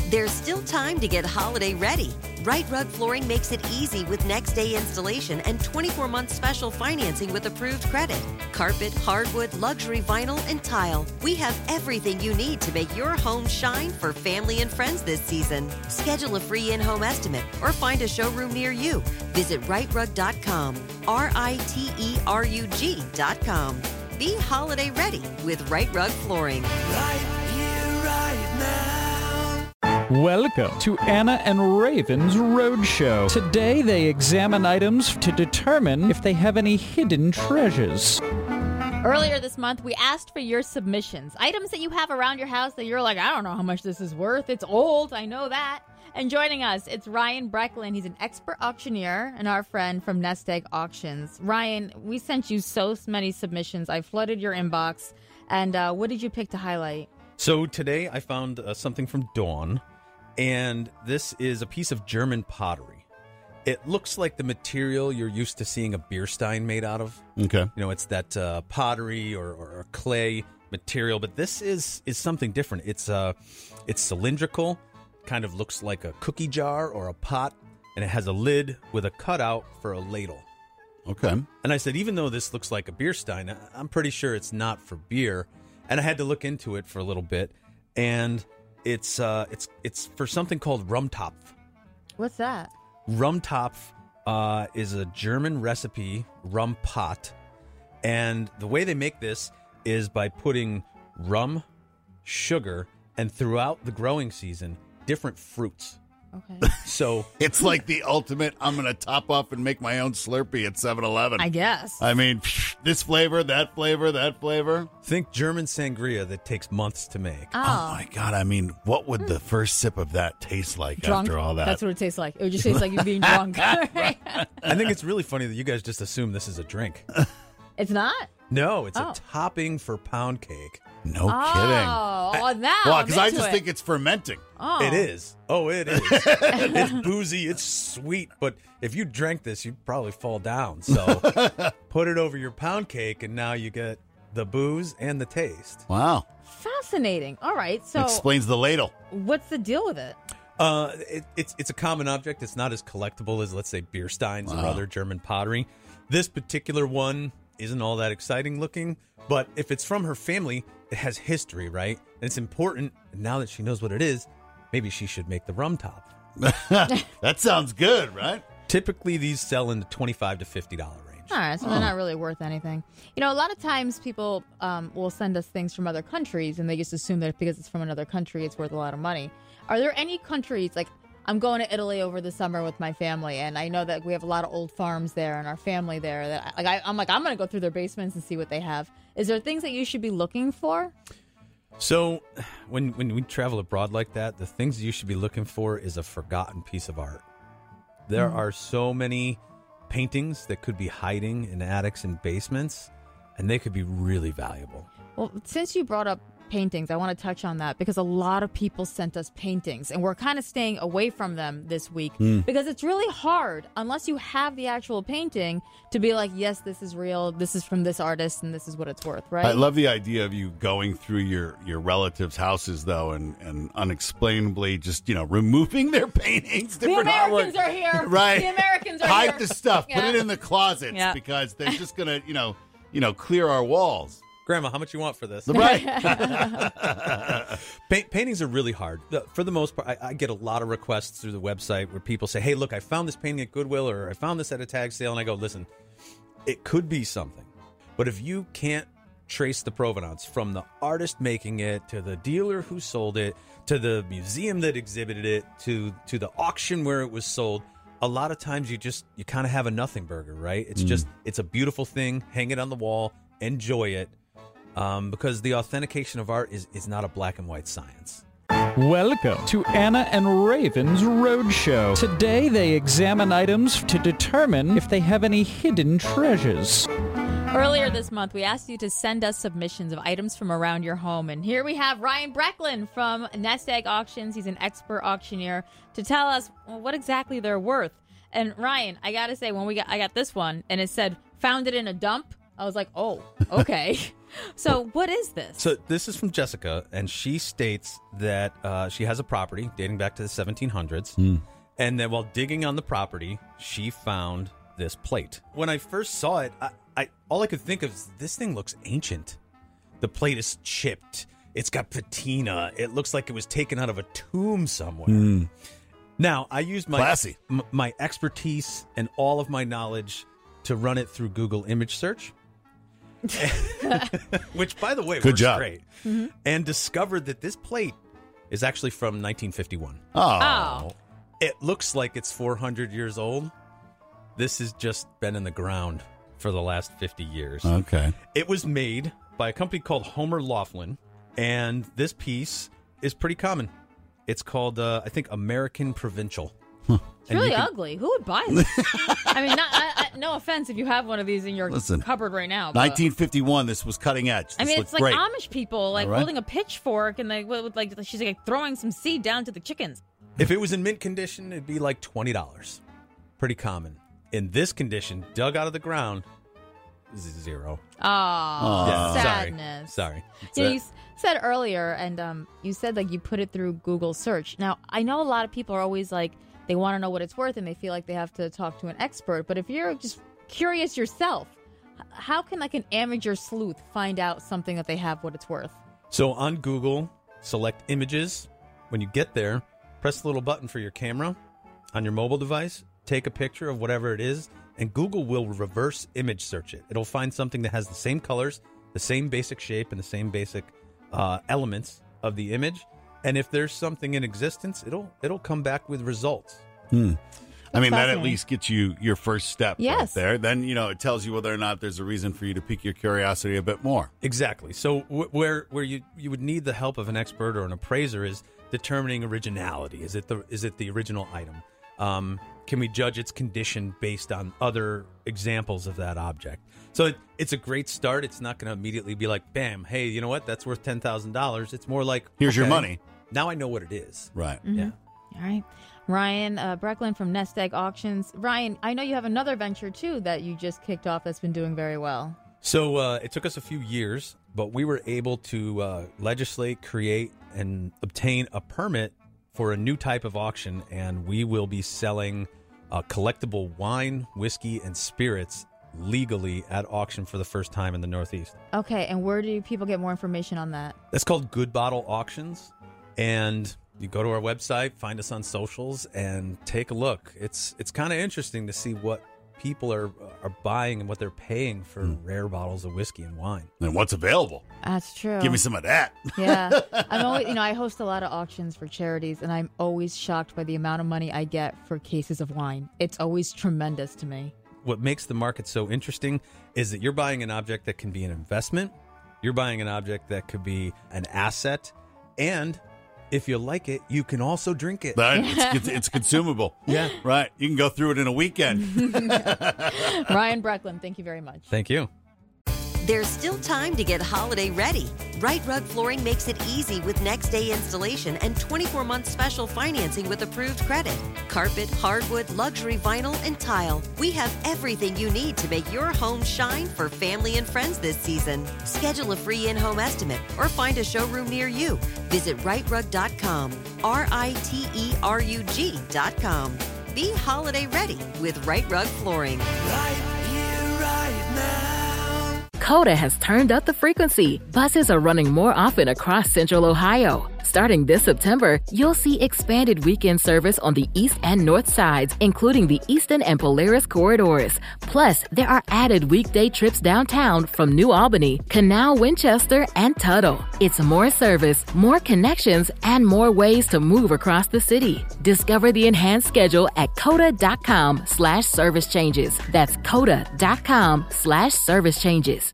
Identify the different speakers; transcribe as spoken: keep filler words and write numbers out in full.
Speaker 1: There's still time to get holiday ready. Right Rug Flooring makes it easy with next day installation and twenty-four month special financing with approved credit. Carpet, hardwood, luxury vinyl, and tile. We have everything you need to make your home shine for family and friends this season. Schedule a free in-home estimate or find a showroom near you. Visit right rug dot com. R I T E R U G dot com. Be holiday ready with Right Rug Flooring.
Speaker 2: Right here, right now.
Speaker 3: Welcome to Anna and Raven's Roadshow. Today they examine items to determine if they have any hidden treasures.
Speaker 4: Earlier this month, we asked for your submissions. Items that you have around your house that you're like, I don't know how much this is worth. It's old. I know that. And joining us, it's Ryan Brecklin. He's an expert auctioneer and our friend from Nest Egg Auctions. Ryan, we sent you so many submissions. I flooded your inbox. And uh, what did you pick to highlight?
Speaker 5: So today I found uh, something from Dawn, and this is a piece of German pottery. It looks like the material you're used to seeing a beer stein made out of.
Speaker 6: Okay.
Speaker 5: You know, it's that uh, pottery or, or clay material, but this is is something different. It's uh, it's cylindrical, kind of looks like a cookie jar or a pot, and it has a lid with a cutout for a ladle.
Speaker 6: Okay.
Speaker 5: And I said, even though this looks like a beer stein, I'm pretty sure it's not for beer. And I had to look into it for a little bit, and it's uh, it's it's for something called Rumtopf.
Speaker 4: What's that?
Speaker 5: Rumtopf uh, is a German recipe, rum pot, and the way they make this is by putting rum, sugar, and throughout the growing season, different fruits.
Speaker 4: Okay.
Speaker 5: So
Speaker 6: it's like the ultimate, I'm going to top off and make my own Slurpee at seven eleven.
Speaker 4: I guess.
Speaker 6: I mean, this flavor, that flavor, that flavor.
Speaker 5: Think German sangria that takes months to make.
Speaker 4: Oh,
Speaker 6: Oh, my God. I mean, what would the first sip of that taste like
Speaker 4: drunk.
Speaker 6: after all that?
Speaker 4: That's what it tastes like. It would just taste like you being drunk.
Speaker 5: I think it's really funny that you guys just assume this is a drink.
Speaker 4: It's not?
Speaker 5: No, it's
Speaker 4: Oh.
Speaker 5: a topping for pound cake.
Speaker 6: No
Speaker 4: oh,
Speaker 6: kidding.
Speaker 4: Oh, now
Speaker 6: Well,
Speaker 4: I'm
Speaker 6: because I
Speaker 4: into
Speaker 6: just
Speaker 4: it.
Speaker 6: think it's fermenting.
Speaker 4: Oh.
Speaker 5: It is. Oh, it is. It's boozy. It's sweet. But if you drank this, you'd probably fall down. So put it over your pound cake, and now you get the booze and the taste.
Speaker 6: Wow.
Speaker 4: Fascinating. All right. So
Speaker 6: Explains the ladle.
Speaker 4: what's the deal with it?
Speaker 5: Uh, it, it's it's a common object. It's not as collectible as, let's say, beer steins or
Speaker 6: Wow.
Speaker 5: other German pottery. This particular one isn't all that exciting looking, but if it's from her family, it has history, right? And it's important. And now that she knows what it is, maybe she should make the rum top.
Speaker 6: That sounds good, right?
Speaker 5: Typically, these sell in the twenty-five to fifty dollars range.
Speaker 4: All right, so they're not really worth anything. You know, a lot of times people um, will send us things from other countries, and they just assume that because it's from another country, it's worth a lot of money. Are there any countries, like, I'm going to Italy over the summer with my family, and I know that we have a lot of old farms there and our family there. That like I, I'm like, I'm going to go through their basements and see what they have. Is there things that you should be looking for?
Speaker 5: So, when when we travel abroad like that, the things you should be looking for is a forgotten piece of art. There
Speaker 4: Mm.
Speaker 5: are so many paintings that could be hiding in attics and basements, and they could be really valuable.
Speaker 4: Well, since you brought up paintings, I want to touch on that because a lot of people sent us paintings, and we're kind of staying away from them this week because it's really hard, unless you have the actual painting, to be like, yes, this is real, this is from this artist, and this is what it's worth, right?
Speaker 6: I love the idea of you going through your, your relatives' houses, though, and, and unexplainably just, you know, removing their paintings.
Speaker 4: The
Speaker 6: different
Speaker 4: Americans
Speaker 6: artwork.
Speaker 4: are here.
Speaker 6: Right.
Speaker 4: The Americans are
Speaker 6: Hide
Speaker 4: here.
Speaker 6: the stuff. Put
Speaker 4: Yeah.
Speaker 6: it in the closets
Speaker 4: Yeah.
Speaker 6: because they're just going to, you know, you know, clear our walls.
Speaker 5: Grandma, how much you want for this?
Speaker 6: Right.
Speaker 5: Paint, paintings are really hard. The- For the most part, I, I get a lot of requests through the website where people say, hey, look, I found this painting at Goodwill, or I found this at a tag sale. And I go, listen, it could be something. But if you can't trace the provenance from the artist making it to the dealer who sold it to the museum that exhibited it to, to the auction where it was sold, a lot of times you just, you kind of have a nothing burger, right? It's just, it's a beautiful thing. Hang it on the wall. Enjoy it. Um, because the authentication of art is, is not a black and white science.
Speaker 3: Welcome to Anna and Raven's Roadshow. Today they examine items to determine if they have any hidden treasures.
Speaker 4: Earlier this month, we asked you to send us submissions of items from around your home. And here we have Ryan Brecklin from Nest Egg Auctions. He's an expert auctioneer to tell us well, what exactly they're worth. And Ryan, I got to say, when we got I got this one and it said, found it in a dump. I was like, oh, okay. So what is this?
Speaker 5: So this is from Jessica, and she states that uh, she has a property dating back to the seventeen hundreds,
Speaker 6: Mm.
Speaker 5: and that while digging on the property, she found this plate. When I first saw it, I, I all I could think of is this thing looks ancient. The plate is chipped. It's got patina. It looks like it was taken out of a tomb somewhere.
Speaker 6: Mm.
Speaker 5: Now, I used my
Speaker 6: Classy.
Speaker 5: m- my expertise and all of my knowledge to run it through Google image search. Which, by the way,
Speaker 6: Good
Speaker 5: works
Speaker 6: job.
Speaker 5: great. And discovered that this plate is actually from nineteen fifty-one.
Speaker 6: Oh.
Speaker 4: Oh.
Speaker 5: It looks like it's four hundred years old. This has just been in the ground for the last fifty years.
Speaker 6: Okay.
Speaker 5: It was made by a company called Homer Laughlin, and this piece is pretty common. It's called, uh, I think, American Provincial.
Speaker 4: It's
Speaker 5: And
Speaker 4: really
Speaker 5: you can-
Speaker 4: ugly. Who would buy this? I mean, not, I, I, no offense if you have one of these in your
Speaker 6: Listen,
Speaker 4: cupboard right now. But,
Speaker 6: nineteen fifty-one, this was cutting edge. This
Speaker 4: I mean,
Speaker 6: looked
Speaker 4: it's like
Speaker 6: great.
Speaker 4: Amish people like
Speaker 6: All right.
Speaker 4: holding a pitchfork and like with, with, like she's like throwing some seed down to the chickens.
Speaker 5: If it was in mint condition, it'd be like twenty dollars. Pretty common. In this condition, dug out of the ground, z- zero.
Speaker 4: Oh,
Speaker 6: Aw.
Speaker 5: Yeah,
Speaker 4: sadness.
Speaker 5: Sorry. Sorry.
Speaker 4: You know, you s- said earlier, and um, you said like you put it through Google search. Now, I know a lot of people are always like they want to know what it's worth, and they feel like they have to talk to an expert. But if you're just curious yourself, h- how can like an amateur sleuth find out something that they have what it's worth?
Speaker 5: So on Google, select images. When you get there, press the little button for your camera on your mobile device, take a picture of whatever it is, and Google will reverse image search it. It'll find something that has the same colors, the same basic shape, and the same basic uh, elements of the image. And if there's something in existence, it'll it'll come back with results.
Speaker 6: Hmm. I mean, that at
Speaker 4: fascinating.
Speaker 6: least gets you your first step right
Speaker 4: Yes.
Speaker 6: there. Then, you know, it tells you whether or not there's a reason for you to pique your curiosity a bit more.
Speaker 5: Exactly. So wh- where where you, you would need the help of an expert or an appraiser is determining originality. Is it the is it the original item? Um, can we judge its condition based on other examples of that object? So it, it's a great start. It's not going to immediately be like, bam, hey, you know what? That's worth ten thousand dollars. It's more like,
Speaker 6: Here's your
Speaker 5: okay,
Speaker 6: money.
Speaker 5: Now I know what it is.
Speaker 6: Right.
Speaker 5: Yeah.
Speaker 4: All right. Ryan uh, Brecklin from Nest Egg Auctions. Ryan, I know you have another venture, too, that you just kicked off that's been doing very well.
Speaker 5: So uh, it took us a few years, but we were able to uh, legislate, create, and obtain a permit for a new type of auction, and we will be selling uh, collectible wine, whiskey, and spirits legally at auction for the first time in the Northeast.
Speaker 4: Okay, and where do people get more information on that?
Speaker 5: That's called Good Bottle Auctions, and you go to our website, find us on socials, and take a look. It's it's kind of interesting to see what people are are buying and what they're paying for rare bottles of whiskey and wine.
Speaker 6: And what's available?
Speaker 4: That's true.
Speaker 6: Give me some of that.
Speaker 4: Yeah. I'm always, you know, I host a lot of auctions for charities, and I'm always shocked by the amount of money I get for cases of wine. It's always tremendous to me.
Speaker 5: What makes the market so interesting is that you're buying an object that can be an investment, you're buying an object that could be an asset, and if you like it, you can also drink it.
Speaker 6: That- it's, it's, it's consumable.
Speaker 5: Yeah.
Speaker 6: Right. You can go through it in a weekend.
Speaker 4: Ryan Brecklin, thank you very much.
Speaker 5: Thank you.
Speaker 1: There's still time to get holiday ready. Right Rug Flooring makes it easy with next day installation and twenty-four month special financing with approved credit. Carpet, hardwood, luxury vinyl, and tile. We have everything you need to make your home shine for family and friends this season. Schedule a free in-home estimate or find a showroom near you. Visit right rug dot com, R I T E R U G dot com. Be holiday ready with Right Rug Flooring.
Speaker 2: Right here, right now.
Speaker 7: Coda has turned up the frequency. Buses are running more often across Central Ohio. Starting this September, you'll see expanded weekend service on the east and north sides, including the Eastern and Polaris corridors. Plus, there are added weekday trips downtown from New Albany, Canal, Winchester, and Tuttle. It's more service, more connections, and more ways to move across the city. Discover the enhanced schedule at coda.com slash service changes. That's coda.com slash service changes.